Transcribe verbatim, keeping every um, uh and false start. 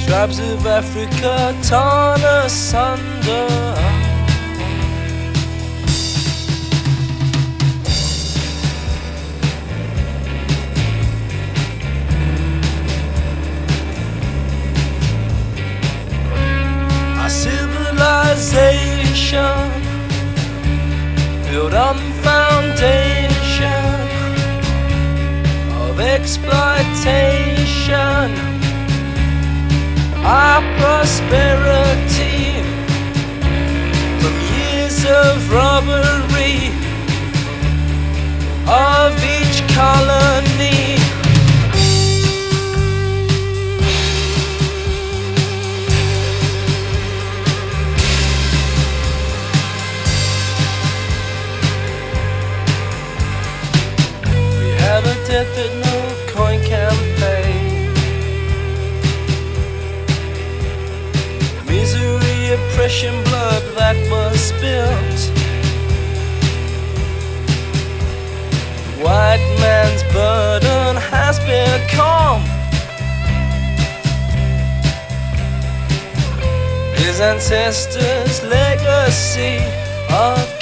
Tribes of Africa torn asunder. Our civilization built on the foundation of exploitation. Our prosperity from years of robbery of each colony. We have a debt that no coin can pay. Misery, oppression, blood that was spilt. White man's burden has become his ancestors' legacy of